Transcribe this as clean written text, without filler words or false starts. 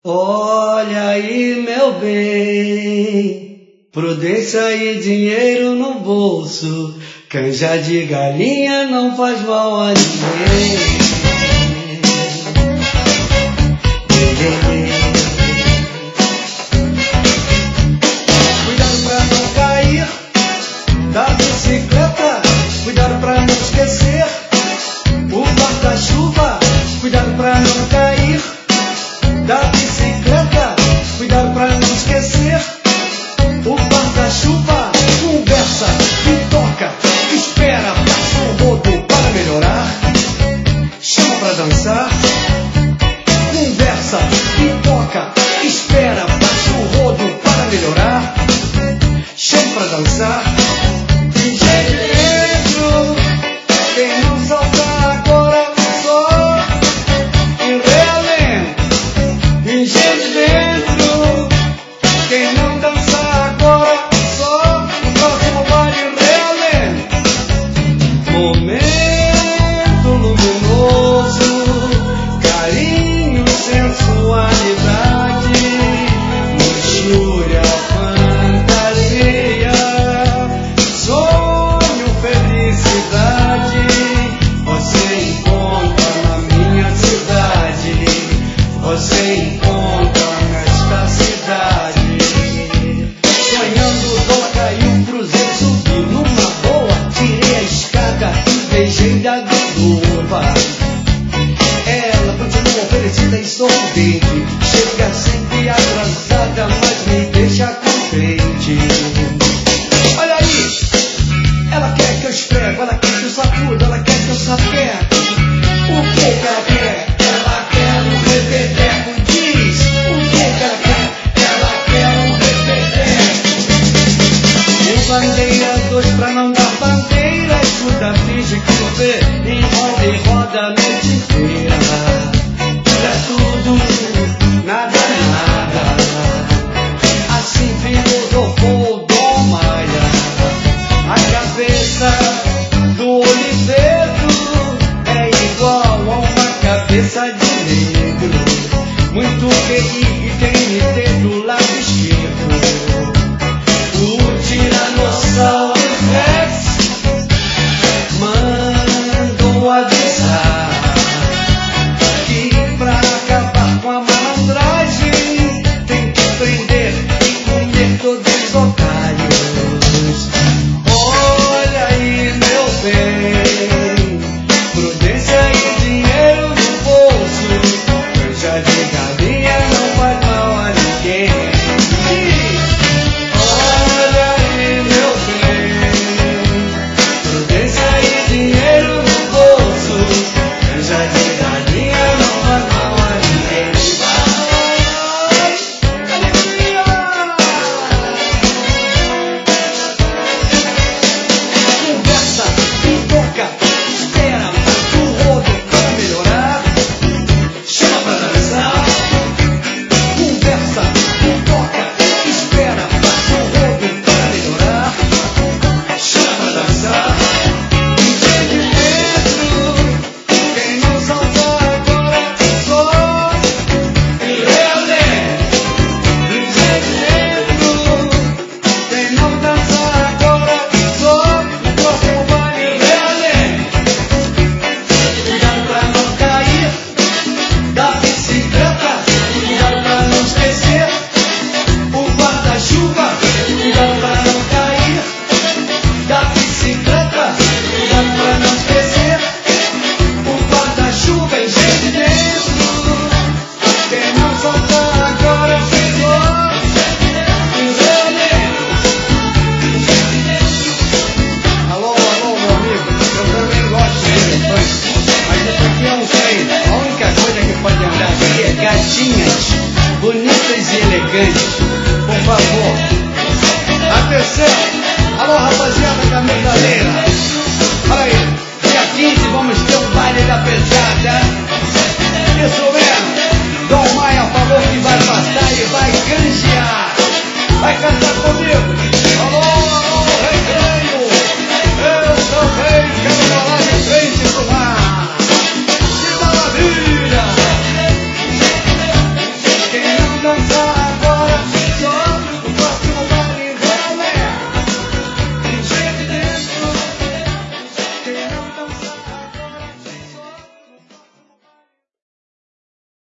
Olha aí, meu bem, prudência e dinheiro no bolso, canja de galinha não faz mal a ninguém. Cuidado pra não cair da bicicleta, cuidado pra não esquecer o guarda-chuva, cuidado pra não cair da bicicleta, cuidado pra não esquecer o guarda-chuva. Conversa e toca, espera, passa um rodo para melhorar, chama pra dançar. Conversa e toca, espera, passa um rodo para melhorar, chama pra dançar. DJ dentro, quem não salta agora só em realengo. Gente dentro, quem não dança agora só no próximo baile realengo. Momento luminoso, carinho, sensualidade, luxúria, fantasia, sonho, felicidade. Você encontra na minha cidade, você encontra nesta cidade. Sonhando, o dólar caiu, o cruzeiro subiu numa boa, tirei a escada e beijei da garupa. Ela continua oferecida e sorridente, chega sempre atrasada, mas me deixa contente. Olha aí, ela quer que eu esfrego, ela quer que eu sacudo, ela quer que eu sapeco. O que ela quer? Ela quer um repeteco. Diz o que ela quer? Ela quer um repeteco. Um bandeira, dois pra não dar bandeira. Escuta, finge que não vê, enrola e roda a noite inteira. É tudo, nada é nada. Assim filosofou Dom Maia. A cabeça do Oliveto é igual a uma cabeça de negro. Muito QI e TNT do lado esquerdo. O Tiranossauro Rex mandou avisar que pra acabar com a malandragem tem que prender e comer todos os otários. Olha aí, meu bem, prudência e dinheiro no bolso, canja de galinha não faz mal a ninguém. Olha aí, meu bem, prudência e dinheiro no bolso, canja de galinha não faz mal a ninguém. Alegria! Conversa e toca, espera, passa o rodo para melhorar, chama pra dançar. Conversa e toca, espera, passa o rodo para melhorar, chama pra dançar. DJ dentro, quem não salta agora só em realengo. DJ dentro, quem não dança agora só no próximo baile realengo. Cuidado pra não cair da bicicleta, cuidado pra não esquecer o guarda-chuva, cuidado pra não cair da bicicleta, cuidado pra não esquecer o guarda-chuva. Em gente dentro, quem não solta agora só em realengo. Alô, alô, meu amigo, eu também gosto de elefante, mas isso aqui é um trem. A única coisa que pode andar aqui é gatinhas bonitas e elegantes. Por favor, atenção. Alô, rapaziada da metaleira. Olha aí, dia 15 vamos ter um baile da pesada. Isso mesmo, Dom Maia falou que vai passar e vai canjear. Vai cantar comigo.